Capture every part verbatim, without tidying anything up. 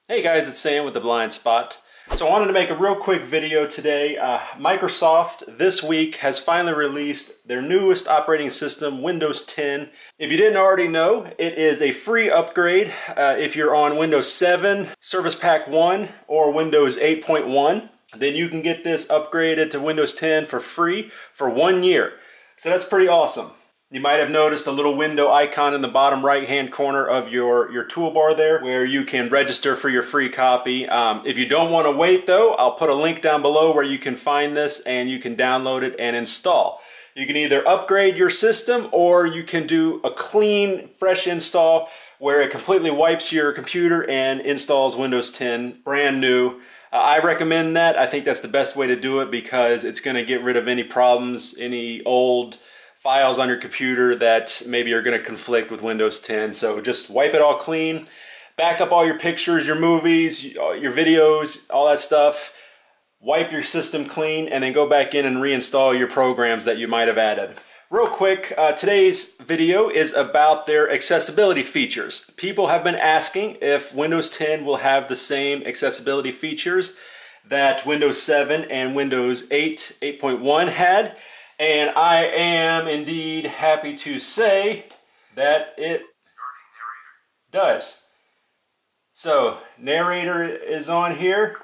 Hey guys, it's Sam with The Blind Spot. So I wanted to make a real quick video today. Uh, Microsoft this week has finally released their newest operating system, Windows ten. If you didn't already know, it is a free upgrade uh, if you're on Windows seven, Service Pack one, or Windows eight point one. Then you can get this upgraded to Windows ten for free for one year. So that's pretty awesome. You might have noticed a little window icon in the bottom right hand corner of your, your toolbar there where you can register for your free copy. Um, if you don't want to wait though, I'll put a link down below where you can find this and you can download it and install. You can either upgrade your system or you can do a clean, fresh install where it completely wipes your computer and installs Windows ten brand new. Uh, I recommend that. I think that's the best way to do it because it's going to get rid of any problems, any old files on your computer that maybe are going to conflict with Windows ten. So just wipe it all clean, back up all your pictures, your movies, your videos, all that stuff. Wipe your system clean and then go back in and reinstall your programs that you might have added. Real quick, uh, today's video is about their accessibility features. People have been asking if Windows ten will have the same accessibility features that Windows seven and Windows eight, eight point one had. And I am indeed happy to say that it does. So, narrator is on here.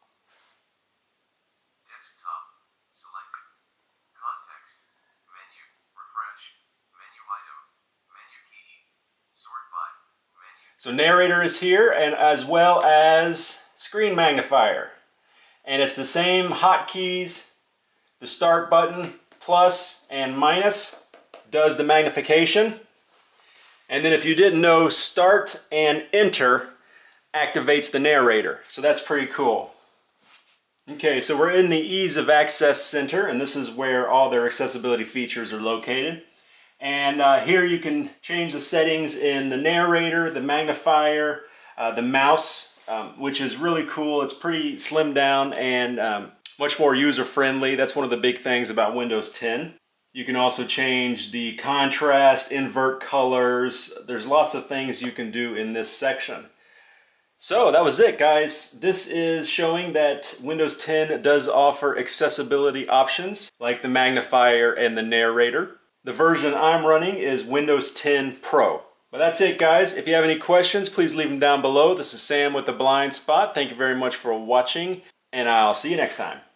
Desktop selected. Context. Menu. Refresh. Menu item. Menu key. Sort by. Menu. So narrator is here, and as well as screen magnifier. And it's the same hotkeys. The start button, plus and minus, does the magnification. And then if you didn't know, start and enter activates the narrator. So that's pretty cool. Okay, so we're in the Ease of Access Center, and this is where all their accessibility features are located. And uh, here you can change the settings in the narrator, the magnifier, uh, the mouse, um, which is really cool. It's pretty slimmed down and um, much more user-friendly. That's one of the big things about Windows ten. You can also change the contrast, invert colors. There's lots of things you can do in this section. So that was it, guys. This is showing that Windows ten does offer accessibility options like the magnifier and the narrator. The version I'm running is Windows ten Pro. But that's it, guys. If you have any questions, please leave them down below. This is Sam with The Blind Spot. Thank you very much for watching, and I'll see you next time.